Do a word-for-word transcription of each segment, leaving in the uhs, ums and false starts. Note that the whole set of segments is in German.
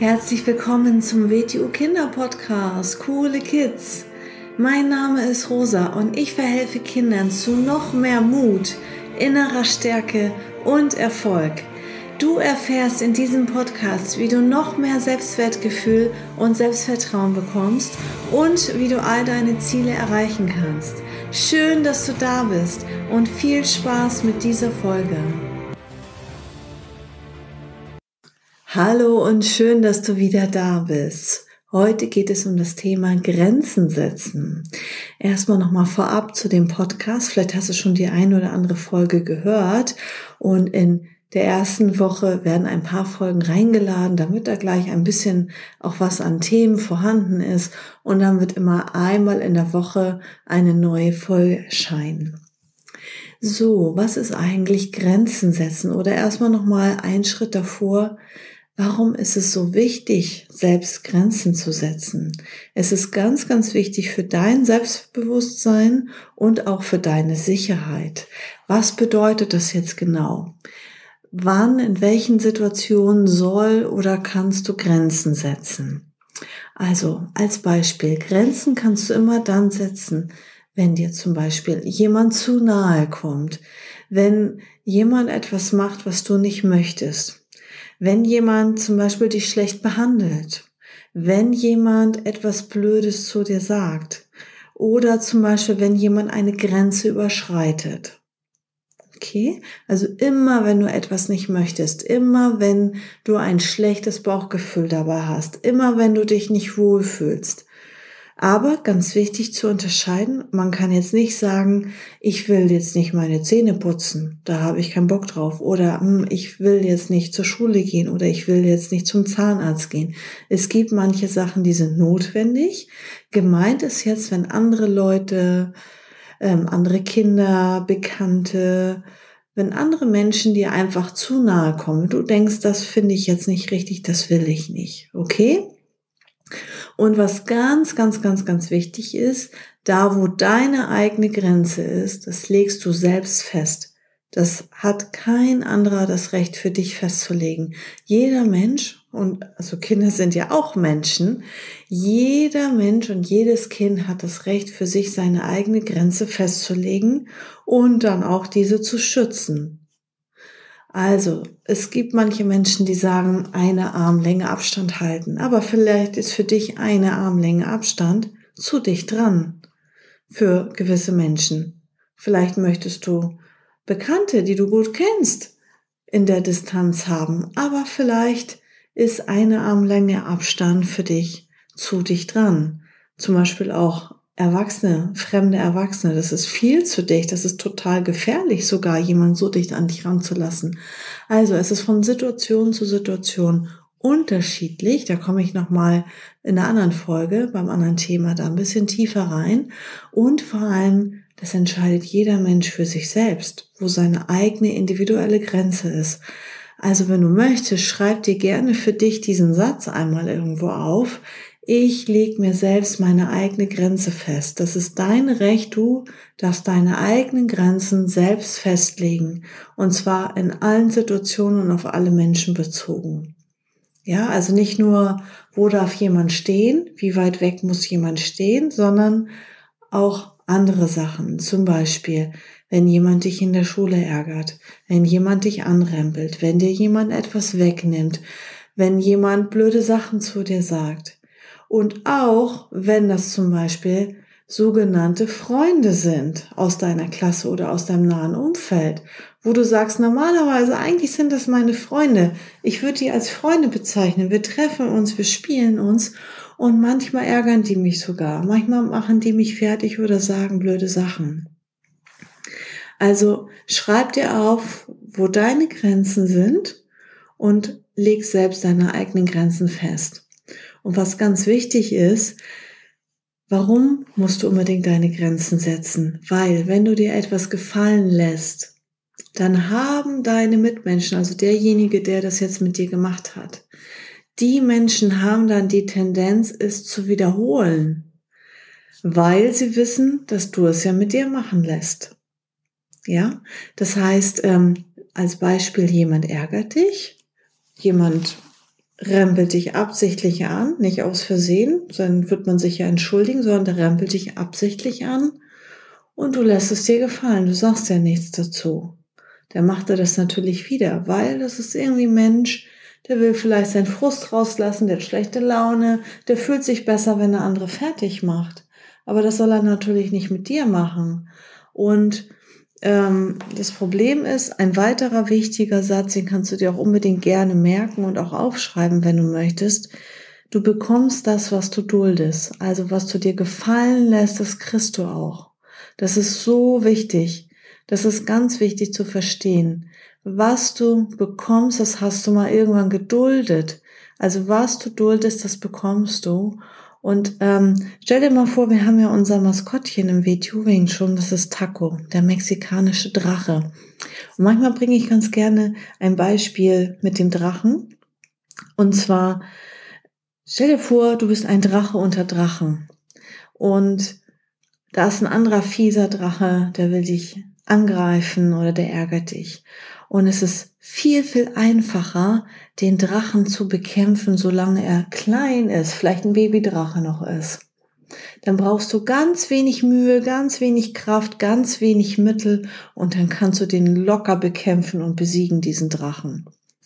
Herzlich willkommen zum W T U Kinder Podcast, Coole Kids. Mein Name ist Rosa und ich verhelfe Kindern zu noch mehr Mut, innerer Stärke und Erfolg. Du erfährst in diesem Podcast, wie du noch mehr Selbstwertgefühl und Selbstvertrauen bekommst und wie du all deine Ziele erreichen kannst. Schön, dass du da bist und viel Spaß mit dieser Folge. Hallo und schön, dass du wieder da bist. Heute geht es um das Thema Grenzen setzen. Erstmal nochmal vorab zu dem Podcast. Vielleicht hast du schon die eine oder andere Folge gehört und in der ersten Woche werden ein paar Folgen reingeladen, damit da gleich ein bisschen auch was an Themen vorhanden ist und dann wird immer einmal in der Woche eine neue Folge erscheinen. So, was ist eigentlich Grenzen setzen? Oder erstmal nochmal einen Schritt davor. Warum ist es so wichtig, selbst Grenzen zu setzen? Es ist ganz, ganz wichtig für dein Selbstbewusstsein und auch für deine Sicherheit. Was bedeutet das jetzt genau? Wann, in welchen Situationen soll oder kannst du Grenzen setzen? Also als Beispiel, Grenzen kannst du immer dann setzen, wenn dir zum Beispiel jemand zu nahe kommt, wenn jemand etwas macht, was du nicht möchtest. Wenn jemand zum Beispiel dich schlecht behandelt, wenn jemand etwas Blödes zu dir sagt oder zum Beispiel, wenn jemand eine Grenze überschreitet. Okay? Also immer, wenn du etwas nicht möchtest, immer, wenn du ein schlechtes Bauchgefühl dabei hast, immer, wenn du dich nicht wohlfühlst. Aber ganz wichtig zu unterscheiden, man kann jetzt nicht sagen, ich will jetzt nicht meine Zähne putzen, da habe ich keinen Bock drauf. Oder hm, ich will jetzt nicht zur Schule gehen oder ich will jetzt nicht zum Zahnarzt gehen. Es gibt manche Sachen, die sind notwendig. Gemeint ist jetzt, wenn andere Leute, ähm, andere Kinder, Bekannte, wenn andere Menschen dir einfach zu nahe kommen, du denkst, das finde ich jetzt nicht richtig, das will ich nicht, okay? Und was ganz, ganz, ganz, ganz wichtig ist, da wo deine eigene Grenze ist, das legst du selbst fest. Das hat kein anderer das Recht für dich festzulegen. Jeder Mensch, und also Kinder sind ja auch Menschen, jeder Mensch und jedes Kind hat das Recht für sich seine eigene Grenze festzulegen und dann auch diese zu schützen. Also, es gibt manche Menschen, die sagen, eine Armlänge Abstand halten, aber vielleicht ist für dich eine Armlänge Abstand zu dicht dran für gewisse Menschen. Vielleicht möchtest du Bekannte, die du gut kennst, in der Distanz haben, aber vielleicht ist eine Armlänge Abstand für dich zu dicht dran. Zum Beispiel auch Erwachsene, fremde Erwachsene, das ist viel zu dicht, das ist total gefährlich, sogar jemanden so dicht an dich ranzulassen. Also es ist von Situation zu Situation unterschiedlich, da komme ich nochmal in einer anderen Folge, beim anderen Thema da ein bisschen tiefer rein und vor allem, das entscheidet jeder Mensch für sich selbst, wo seine eigene individuelle Grenze ist. Also wenn du möchtest, schreib dir gerne für dich diesen Satz einmal irgendwo auf. Ich lege mir selbst meine eigene Grenze fest. Das ist dein Recht, du darfst deine eigenen Grenzen selbst festlegen. Und zwar in allen Situationen und auf alle Menschen bezogen. Ja, also nicht nur, wo darf jemand stehen, wie weit weg muss jemand stehen, sondern auch andere Sachen. Zum Beispiel, wenn jemand dich in der Schule ärgert, wenn jemand dich anrempelt, wenn dir jemand etwas wegnimmt, wenn jemand blöde Sachen zu dir sagt. Und auch, wenn das zum Beispiel sogenannte Freunde sind aus deiner Klasse oder aus deinem nahen Umfeld, wo du sagst, normalerweise, eigentlich sind das meine Freunde. Ich würde die als Freunde bezeichnen. Wir treffen uns, wir spielen uns und manchmal ärgern die mich sogar. Manchmal machen die mich fertig oder sagen blöde Sachen. Also schreib dir auf, wo deine Grenzen sind und leg selbst deine eigenen Grenzen fest. Und was ganz wichtig ist, warum musst du unbedingt deine Grenzen setzen? Weil, wenn du dir etwas gefallen lässt, dann haben deine Mitmenschen, also derjenige, der das jetzt mit dir gemacht hat, die Menschen haben dann die Tendenz, es zu wiederholen, weil sie wissen, dass du es ja mit dir machen lässt. Ja, das heißt, ähm, als Beispiel, jemand ärgert dich, jemand rempelt dich absichtlich an, nicht aus Versehen, dann wird man sich ja entschuldigen, sondern der rempelt dich absichtlich an und du lässt es dir gefallen, du sagst ja nichts dazu. Der macht er das natürlich wieder, weil das ist irgendwie ein Mensch, der will vielleicht seinen Frust rauslassen, der hat schlechte Laune, der fühlt sich besser, wenn der andere fertig macht. Aber das soll er natürlich nicht mit dir machen. Und ähm, das Problem ist, ein weiterer wichtiger Satz, den kannst du dir auch unbedingt gerne merken und auch aufschreiben, wenn du möchtest. Du bekommst das, was du duldest. Also was du dir gefallen lässt, das kriegst du auch. Das ist so wichtig. Das ist ganz wichtig zu verstehen. Was du bekommst, das hast du mal irgendwann geduldet. Also was du duldest, das bekommst du. Und ähm, stell dir mal vor, wir haben ja unser Maskottchen im W T Wing schon, das ist Taco, der mexikanische Drache. Und manchmal bringe ich ganz gerne ein Beispiel mit dem Drachen. Und zwar, stell dir vor, du bist ein Drache unter Drachen. Und da ist ein anderer fieser Drache, der will dich angreifen oder der ärgert dich. Und es ist viel, viel einfacher, den Drachen zu bekämpfen, solange er klein ist, vielleicht ein Babydrache noch ist. Dann brauchst du ganz wenig Mühe, ganz wenig Kraft, ganz wenig Mittel und dann kannst du den locker bekämpfen und besiegen, diesen Drachen.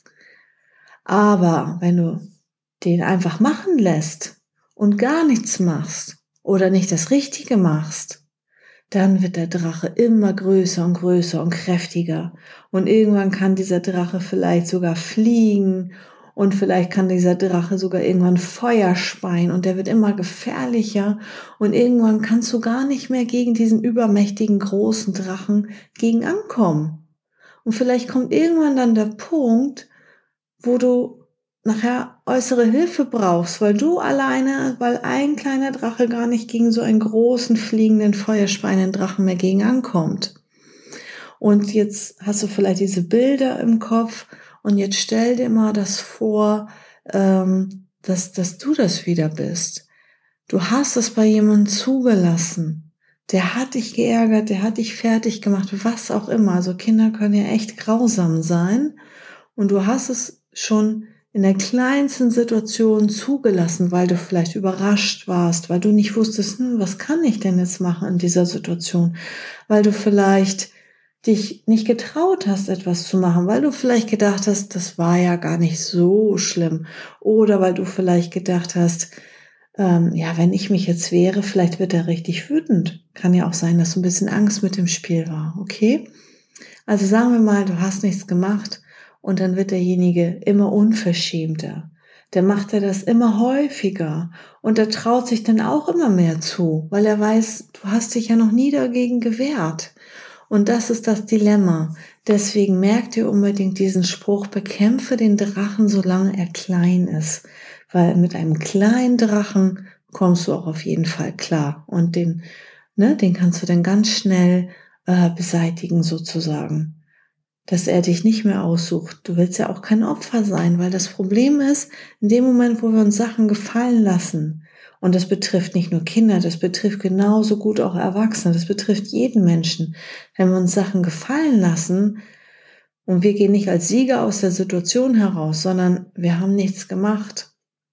Aber wenn du den einfach machen lässt und gar nichts machst oder nicht das Richtige machst, dann wird der Drache immer größer und größer und kräftiger. Und irgendwann kann dieser Drache vielleicht sogar fliegen und vielleicht kann dieser Drache sogar irgendwann Feuer speien und der wird immer gefährlicher und irgendwann kannst du gar nicht mehr gegen diesen übermächtigen großen Drachen gegen ankommen. Und vielleicht kommt irgendwann dann der Punkt, wo du nachher äußere Hilfe brauchst, weil du alleine, weil ein kleiner Drache gar nicht gegen so einen großen, fliegenden, feuerspeienden Drachen mehr gegen ankommt. Und jetzt hast du vielleicht diese Bilder im Kopf und jetzt stell dir mal das vor, ähm, dass, dass du das wieder bist. Du hast es bei jemandem zugelassen. Der hat dich geärgert, der hat dich fertig gemacht, was auch immer. Also Kinder können ja echt grausam sein. Und du hast es schon in der kleinsten Situation zugelassen, weil du vielleicht überrascht warst, weil du nicht wusstest, hm, was kann ich denn jetzt machen in dieser Situation, weil du vielleicht dich nicht getraut hast, etwas zu machen, weil du vielleicht gedacht hast, das war ja gar nicht so schlimm, oder weil du vielleicht gedacht hast, ähm, ja, wenn ich mich jetzt wehre, vielleicht wird er richtig wütend. Kann ja auch sein, dass so ein bisschen Angst mit dem Spiel war, okay? Also sagen wir mal, du hast nichts gemacht und dann wird derjenige immer unverschämter. Der macht er das immer häufiger und er traut sich dann auch immer mehr zu, weil er weiß, du hast dich ja noch nie dagegen gewehrt. Und das ist das Dilemma. Deswegen merkt ihr unbedingt diesen Spruch, bekämpfe den Drachen, solange er klein ist. Weil mit einem kleinen Drachen kommst du auch auf jeden Fall klar. Und den, ne, den kannst du dann ganz schnell äh, beseitigen sozusagen. Dass er dich nicht mehr aussucht. Du willst ja auch kein Opfer sein, weil das Problem ist, in dem Moment, wo wir uns Sachen gefallen lassen, und das betrifft nicht nur Kinder, das betrifft genauso gut auch Erwachsene, das betrifft jeden Menschen. Wenn wir uns Sachen gefallen lassen und wir gehen nicht als Sieger aus der Situation heraus, sondern wir haben nichts gemacht,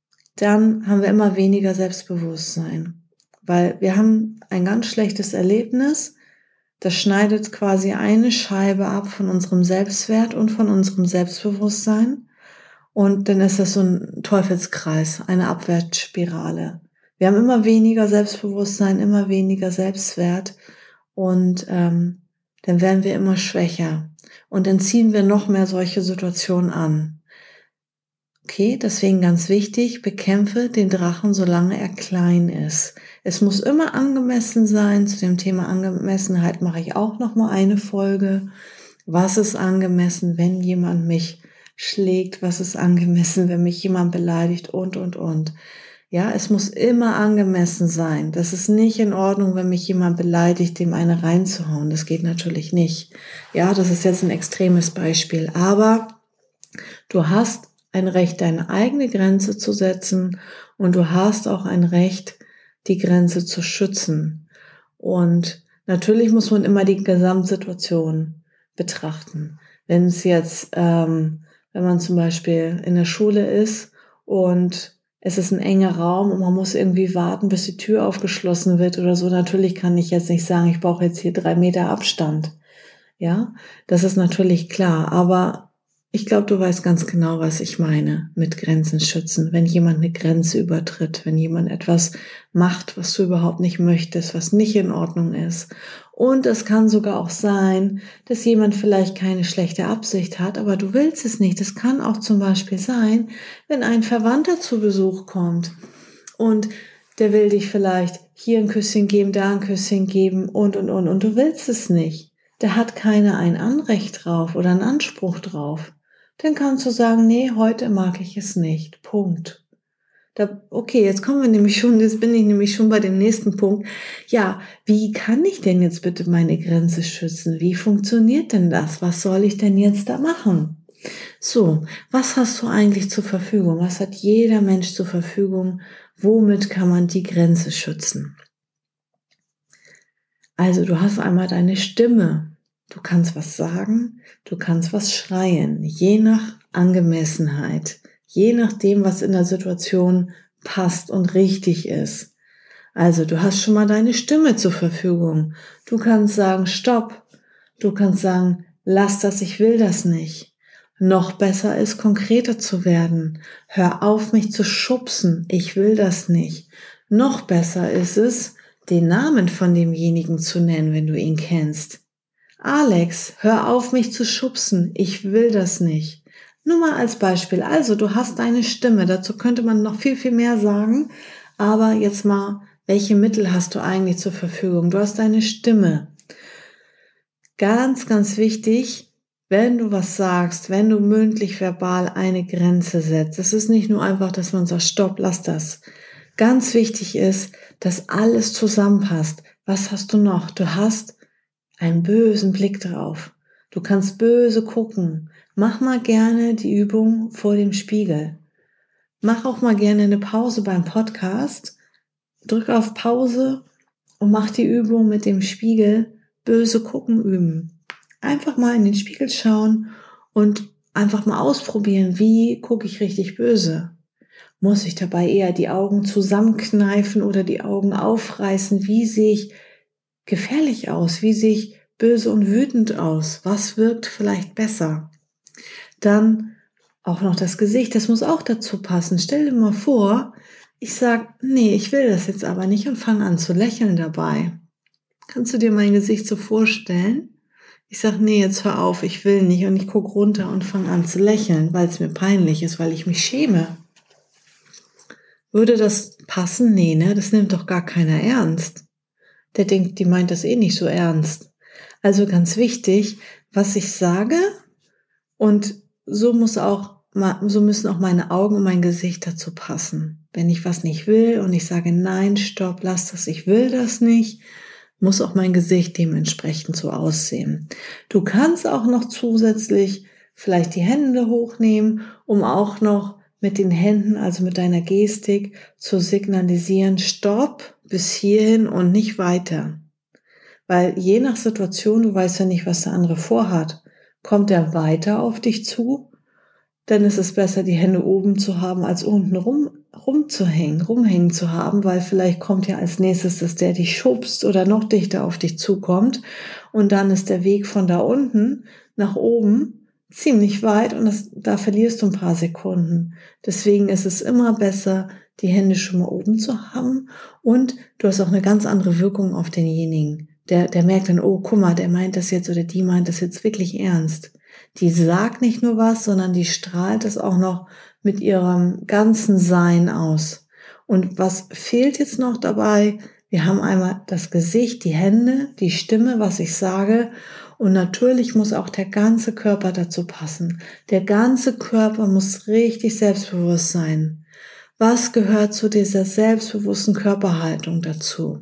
dann haben wir immer weniger Selbstbewusstsein, weil wir haben ein ganz schlechtes Erlebnis. Das schneidet quasi eine Scheibe ab von unserem Selbstwert und von unserem Selbstbewusstsein. Und dann ist das so ein Teufelskreis, eine Abwärtsspirale. Wir haben immer weniger Selbstbewusstsein, immer weniger Selbstwert und ähm, dann werden wir immer schwächer. Und dann ziehen wir noch mehr solche Situationen an. Okay, deswegen ganz wichtig, bekämpfe den Drachen, solange er klein ist. Es muss immer angemessen sein. Zu dem Thema Angemessenheit mache ich auch noch mal eine Folge. Was ist angemessen, wenn jemand mich schlägt? Was ist angemessen, wenn mich jemand beleidigt? Und, und, und. Ja, es muss immer angemessen sein. Das ist nicht in Ordnung, wenn mich jemand beleidigt, dem eine reinzuhauen. Das geht natürlich nicht. Ja, das ist jetzt ein extremes Beispiel. Aber du hast ein Recht, deine eigene Grenze zu setzen und du hast auch ein Recht, die Grenze zu schützen. Und natürlich muss man immer die Gesamtsituation betrachten. Wenn es jetzt, ähm, wenn man zum Beispiel in der Schule ist und es ist ein enger Raum und man muss irgendwie warten, bis die Tür aufgeschlossen wird oder so. Natürlich kann ich jetzt nicht sagen, ich brauche jetzt hier drei Meter Abstand. Ja, das ist natürlich klar, aber ich glaube, du weißt ganz genau, was ich meine mit Grenzen schützen. Wenn jemand eine Grenze übertritt, wenn jemand etwas macht, was du überhaupt nicht möchtest, was nicht in Ordnung ist. Und es kann sogar auch sein, dass jemand vielleicht keine schlechte Absicht hat, aber du willst es nicht. Es kann auch zum Beispiel sein, wenn ein Verwandter zu Besuch kommt und der will dich vielleicht hier ein Küsschen geben, da ein Küsschen geben und, und, und, und du willst es nicht. Der hat keiner ein Anrecht drauf oder einen Anspruch drauf. Dann kannst du sagen, nee, heute mag ich es nicht. Punkt. Da, okay, jetzt kommen wir nämlich schon, jetzt bin ich nämlich schon bei dem nächsten Punkt. Ja, wie kann ich denn jetzt bitte meine Grenze schützen? Wie funktioniert denn das? Was soll ich denn jetzt da machen? So, was hast du eigentlich zur Verfügung? Was hat jeder Mensch zur Verfügung? Womit kann man die Grenze schützen? Also, du hast einmal deine Stimme. Du kannst was sagen, du kannst was schreien, je nach Angemessenheit, je nachdem, was in der Situation passt und richtig ist. Also du hast schon mal deine Stimme zur Verfügung. Du kannst sagen, stopp. Du kannst sagen, lass das, ich will das nicht. Noch besser ist, konkreter zu werden. Hör auf, mich zu schubsen, ich will das nicht. Noch besser ist es, den Namen von demjenigen zu nennen, wenn du ihn kennst. Alex, hör auf, mich zu schubsen. Ich will das nicht. Nur mal als Beispiel. Also, du hast deine Stimme. Dazu könnte man noch viel, viel mehr sagen. Aber jetzt mal, welche Mittel hast du eigentlich zur Verfügung? Du hast deine Stimme. Ganz, ganz wichtig, wenn du was sagst, wenn du mündlich, verbal eine Grenze setzt. Es ist nicht nur einfach, dass man sagt, stopp, lass das. Ganz wichtig ist, dass alles zusammenpasst. Was hast du noch? Du hast einen bösen Blick drauf. Du kannst böse gucken. Mach mal gerne die Übung vor dem Spiegel. Mach auch mal gerne eine Pause beim Podcast. Drück auf Pause und mach die Übung mit dem Spiegel böse gucken üben. Einfach mal in den Spiegel schauen und einfach mal ausprobieren, wie gucke ich richtig böse. Muss ich dabei eher die Augen zusammenkneifen oder die Augen aufreißen? Wie sehe ich gefährlich aus? Wie sehe ich böse und wütend aus? Was wirkt vielleicht besser? Dann auch noch das Gesicht, das muss auch dazu passen. Stell dir mal vor, ich sag, nee, ich will das jetzt aber nicht und fange an zu lächeln dabei. Kannst du dir mein Gesicht so vorstellen? Ich sag, nee, jetzt hör auf, ich will nicht und ich gucke runter und fange an zu lächeln, weil es mir peinlich ist, weil ich mich schäme. Würde das passen? Nee, ne? Das nimmt doch gar keiner ernst. Der denkt, die meint das eh nicht so ernst. Also ganz wichtig, was ich sage, und so muss auch, so müssen auch meine Augen und mein Gesicht dazu passen. Wenn ich was nicht will und ich sage, nein, stopp, lass das, ich will das nicht, muss auch mein Gesicht dementsprechend so aussehen. Du kannst auch noch zusätzlich vielleicht die Hände hochnehmen, um auch noch mit den Händen, also mit deiner Gestik, zu signalisieren, stopp, bis hierhin und nicht weiter. Weil je nach Situation, du weißt ja nicht, was der andere vorhat, kommt er weiter auf dich zu, dann ist es besser, die Hände oben zu haben, als unten rum, rumzuhängen, rumhängen zu haben, weil vielleicht kommt ja als nächstes, dass der dich schubst oder noch dichter auf dich zukommt und dann ist der Weg von da unten nach oben ziemlich weit und das, da verlierst du ein paar Sekunden. Deswegen ist es immer besser, die Hände schon mal oben zu haben und du hast auch eine ganz andere Wirkung auf denjenigen. Der, der merkt dann, oh, guck mal, der meint das jetzt oder die meint das jetzt wirklich ernst. Die sagt nicht nur was, sondern die strahlt es auch noch mit ihrem ganzen Sein aus. Und was fehlt jetzt noch dabei? Wir haben einmal das Gesicht, die Hände, die Stimme, was ich sage. Und natürlich muss auch der ganze Körper dazu passen. Der ganze Körper muss richtig selbstbewusst sein. Was gehört zu dieser selbstbewussten Körperhaltung dazu?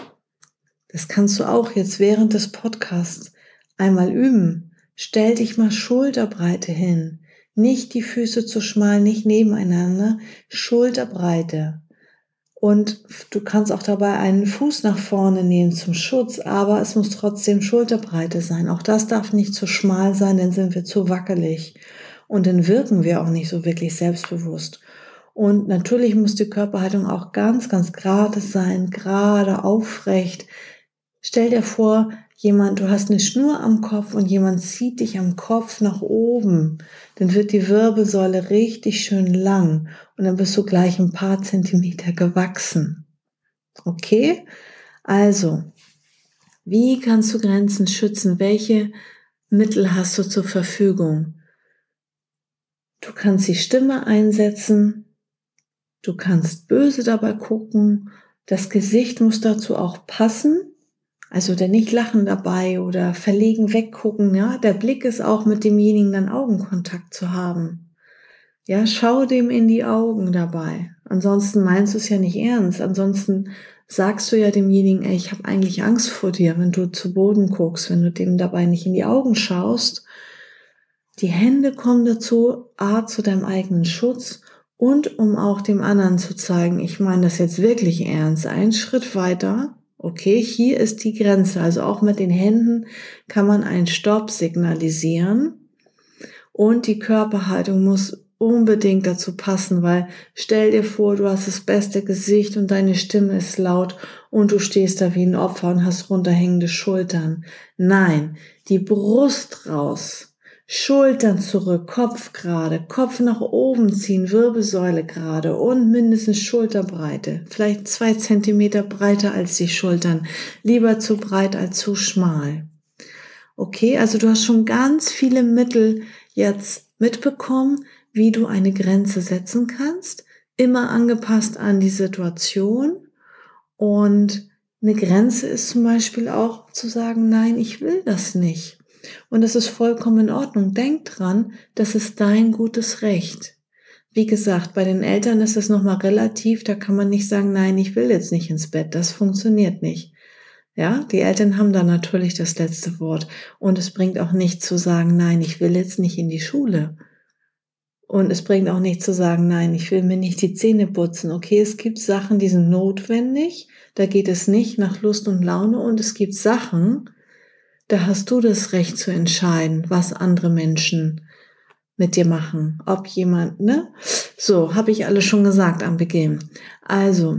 Das kannst du auch jetzt während des Podcasts einmal üben. Stell dich mal Schulterbreite hin. Nicht die Füße zu schmal, nicht nebeneinander, Schulterbreite. Und du kannst auch dabei einen Fuß nach vorne nehmen zum Schutz, aber es muss trotzdem Schulterbreite sein. Auch das darf nicht zu schmal sein, dann sind wir zu wackelig. Und dann wirken wir auch nicht so wirklich selbstbewusst. Und natürlich muss die Körperhaltung auch ganz, ganz gerade sein, gerade, aufrecht. Stell dir vor, jemand, du hast eine Schnur am Kopf und jemand zieht dich am Kopf nach oben. Dann wird die Wirbelsäule richtig schön lang und dann bist du gleich ein paar Zentimeter gewachsen. Okay? Also, wie kannst du Grenzen schützen? Welche Mittel hast du zur Verfügung? Du kannst die Stimme einsetzen. Du kannst böse dabei gucken. Das Gesicht muss dazu auch passen. Also der nicht lachen dabei oder verlegen weggucken. Ja, der Blick ist auch mit demjenigen dann Augenkontakt zu haben. Ja, schau dem in die Augen dabei. Ansonsten meinst du es ja nicht ernst. Ansonsten sagst du ja demjenigen, ey, ich habe eigentlich Angst vor dir, wenn du zu Boden guckst, wenn du dem dabei nicht in die Augen schaust. Die Hände kommen dazu, A, zu deinem eigenen Schutz und um auch dem anderen zu zeigen, ich meine das jetzt wirklich ernst. Einen Schritt weiter, okay, hier ist die Grenze. Also auch mit den Händen kann man einen Stopp signalisieren und die Körperhaltung muss unbedingt dazu passen, weil stell dir vor, du hast das beste Gesicht und deine Stimme ist laut und du stehst da wie ein Opfer und hast runterhängende Schultern. Nein, die Brust raus. Schultern zurück, Kopf gerade, Kopf nach oben ziehen, Wirbelsäule gerade und mindestens Schulterbreite. Vielleicht zwei Zentimeter breiter als die Schultern. Lieber zu breit als zu schmal. Okay, also du hast schon ganz viele Mittel jetzt mitbekommen, wie du eine Grenze setzen kannst. Immer angepasst an die Situation. Und eine Grenze ist zum Beispiel auch zu sagen, nein, ich will das nicht. Und das ist vollkommen in Ordnung. Denk dran, das ist dein gutes Recht. Wie gesagt, bei den Eltern ist es nochmal relativ, da kann man nicht sagen, nein, ich will jetzt nicht ins Bett. Das funktioniert nicht. Ja, die Eltern haben da natürlich das letzte Wort. Und es bringt auch nichts zu sagen, nein, ich will jetzt nicht in die Schule. Und es bringt auch nichts zu sagen, nein, ich will mir nicht die Zähne putzen. Okay, es gibt Sachen, die sind notwendig. Da geht es nicht nach Lust und Laune. Und es gibt Sachen, da hast du das Recht zu entscheiden, was andere Menschen mit dir machen. Ob jemand, ne? So, habe ich alles schon gesagt am Beginn. Also,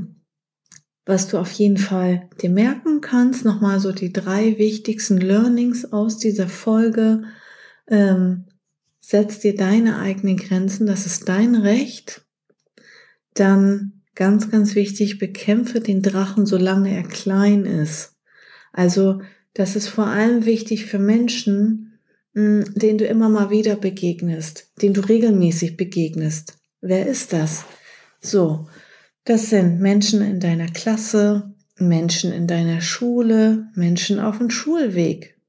was du auf jeden Fall dir merken kannst, nochmal so die drei wichtigsten Learnings aus dieser Folge. Ähm, setz dir deine eigenen Grenzen, das ist dein Recht. Dann ganz, ganz wichtig, bekämpfe den Drachen, solange er klein ist. Also, das ist vor allem wichtig für Menschen, denen du immer mal wieder begegnest, denen du regelmäßig begegnest. Wer ist das? So, das sind Menschen in deiner Klasse, Menschen in deiner Schule, Menschen auf dem Schulweg.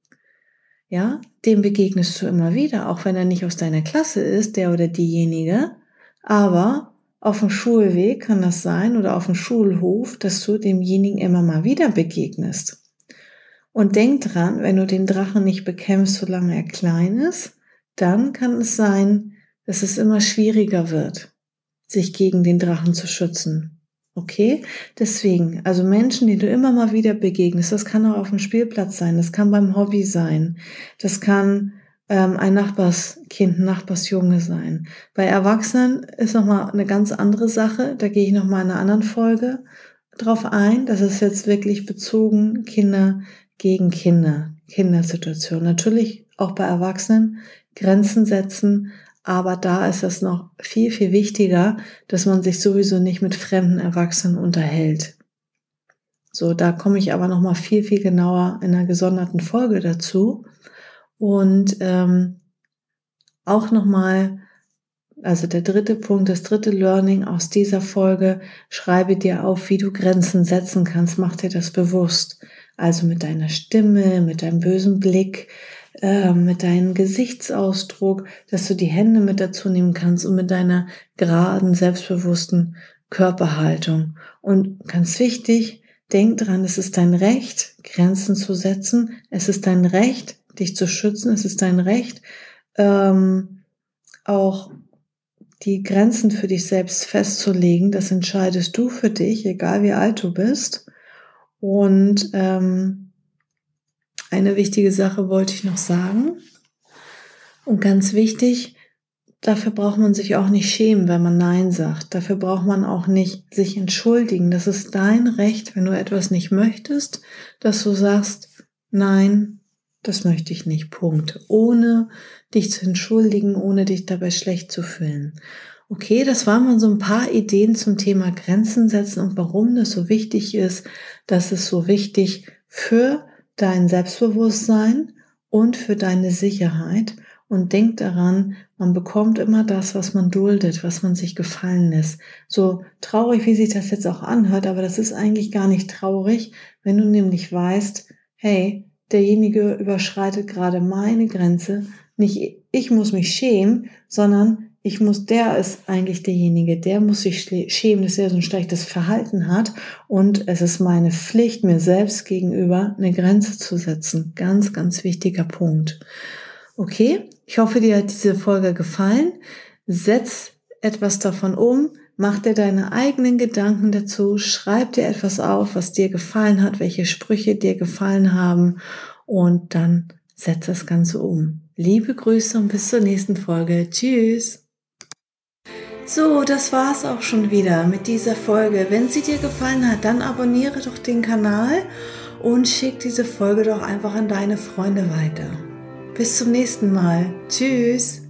Ja, dem begegnest du immer wieder, auch wenn er nicht aus deiner Klasse ist, der oder diejenige. Aber auf dem Schulweg kann das sein oder auf dem Schulhof, dass du demjenigen immer mal wieder begegnest. Und denk dran, wenn du den Drachen nicht bekämpfst, solange er klein ist, dann kann es sein, dass es immer schwieriger wird, sich gegen den Drachen zu schützen. Okay? Deswegen, also Menschen, die du immer mal wieder begegnest, das kann auch auf dem Spielplatz sein, das kann beim Hobby sein, das kann ähm, ein Nachbarskind, ein Nachbarsjunge sein. Bei Erwachsenen ist nochmal eine ganz andere Sache, da gehe ich nochmal in einer anderen Folge drauf ein. Das ist jetzt wirklich bezogen Kinder gegen Kinder, Kindersituation. Natürlich auch bei Erwachsenen Grenzen setzen, aber da ist es noch viel, viel wichtiger, dass man sich sowieso nicht mit fremden Erwachsenen unterhält. So, da komme ich aber noch mal viel, viel genauer in einer gesonderten Folge dazu. Und ähm, auch noch mal, also der dritte Punkt, das dritte Learning aus dieser Folge, schreibe dir auf, wie du Grenzen setzen kannst, mach dir das bewusst. Also mit deiner Stimme, mit deinem bösen Blick, äh, mit deinem Gesichtsausdruck, dass du die Hände mit dazu nehmen kannst und mit deiner geraden, selbstbewussten Körperhaltung. Und ganz wichtig, denk dran, es ist dein Recht, Grenzen zu setzen. Es ist dein Recht, dich zu schützen. Es ist dein Recht, ähm, auch die Grenzen für dich selbst festzulegen. Das entscheidest du für dich, egal wie alt du bist. Und ähm, eine wichtige Sache wollte ich noch sagen. Und ganz wichtig, dafür braucht man sich auch nicht schämen, wenn man Nein sagt. Dafür braucht man auch nicht sich entschuldigen. Das ist dein Recht, wenn du etwas nicht möchtest, dass du sagst, nein, das möchte ich nicht, Punkt. Ohne dich zu entschuldigen, ohne dich dabei schlecht zu fühlen. Okay, das waren mal so ein paar Ideen zum Thema Grenzen setzen und warum das so wichtig ist. Das ist so wichtig für dein Selbstbewusstsein und für deine Sicherheit. Und denk daran, man bekommt immer das, was man duldet, was man sich gefallen lässt. So traurig, wie sich das jetzt auch anhört, aber das ist eigentlich gar nicht traurig, wenn du nämlich weißt, hey, derjenige überschreitet gerade meine Grenze. Nicht ich muss mich schämen, sondern ich muss, der ist eigentlich derjenige, der muss sich schämen, dass er so ein schlechtes Verhalten hat. Und es ist meine Pflicht, mir selbst gegenüber eine Grenze zu setzen. Ganz, ganz wichtiger Punkt. Okay, ich hoffe, dir hat diese Folge gefallen. Setz etwas davon um, mach dir deine eigenen Gedanken dazu, schreib dir etwas auf, was dir gefallen hat, welche Sprüche dir gefallen haben und dann setz das Ganze um. Liebe Grüße und bis zur nächsten Folge. Tschüss! So, das war's auch schon wieder mit dieser Folge. Wenn sie dir gefallen hat, dann abonniere doch den Kanal und schick diese Folge doch einfach an deine Freunde weiter. Bis zum nächsten Mal. Tschüss!